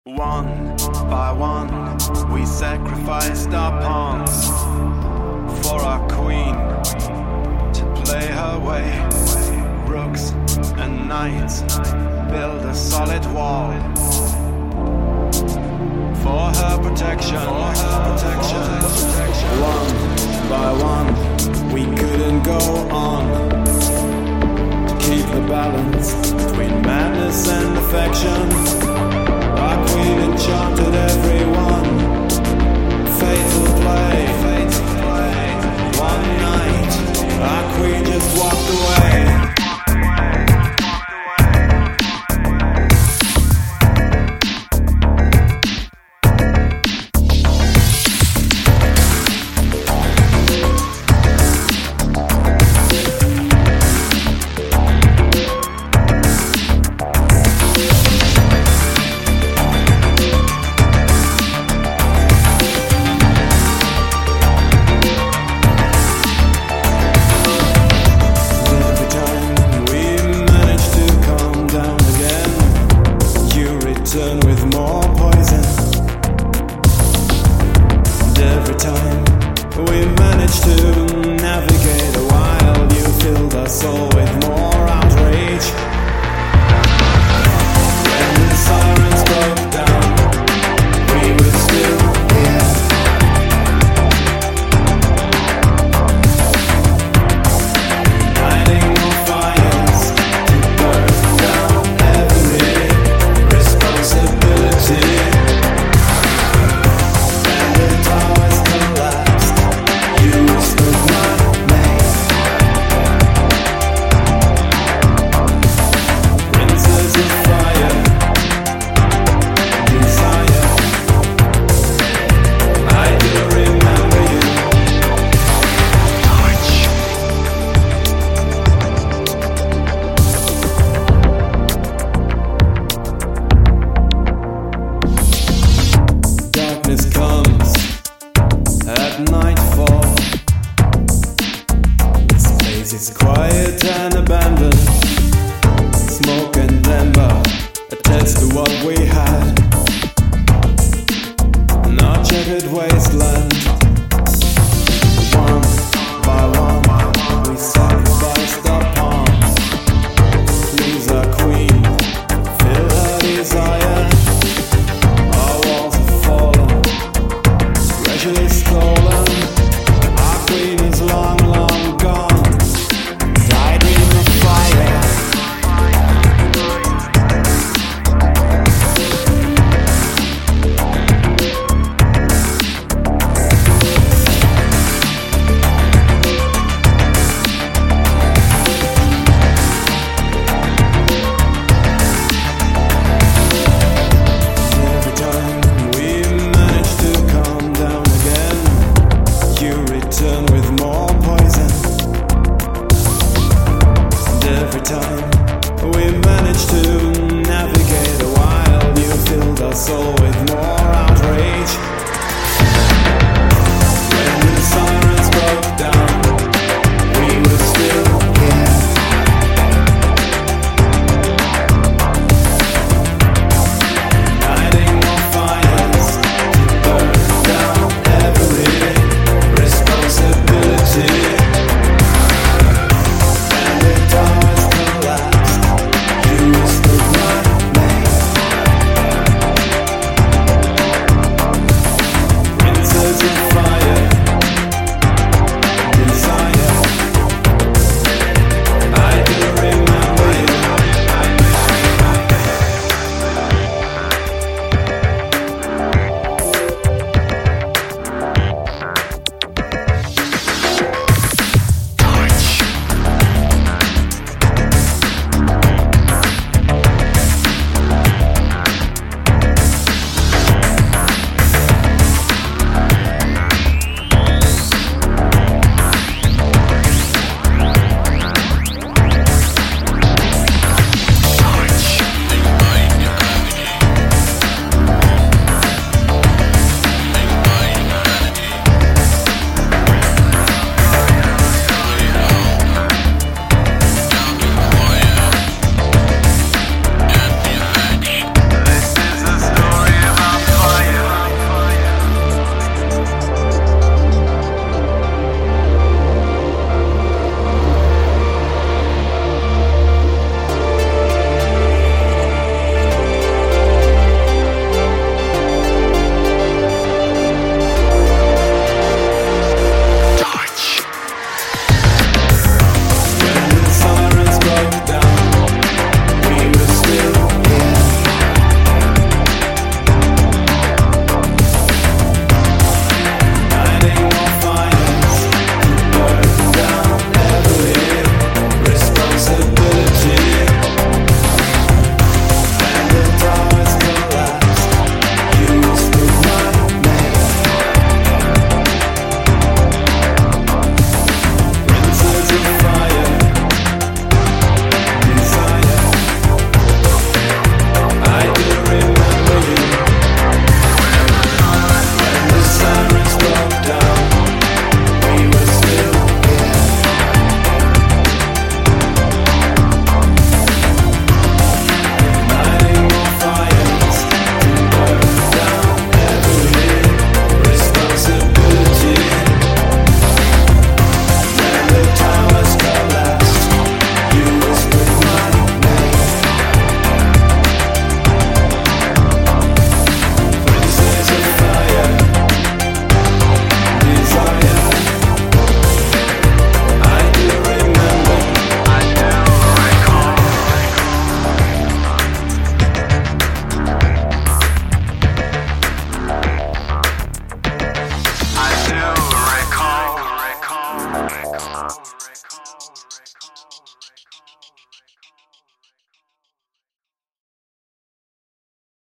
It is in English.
One by one, we sacrificed our pawns for our queen to play her way. Rooks and knights build a solid wall for her protection. One by one, we couldn't go on to keep the balance between madness and affection. Our queen enchanted everyone. Fatal play. One night, our queen just walked away. With more poison, and every time we managed to navigate a while, you filled our soul with more outrage. When the sirens broke down, we were still here, lighting more fires to burn down every responsibility. And the towers collapsed. You whispered my name. Princes of fire, desire. I do remember you. Darkness comes at nightfall. This place is quiet and abandoned. Smoke and ember attest to what we had. Our checkered wasteland.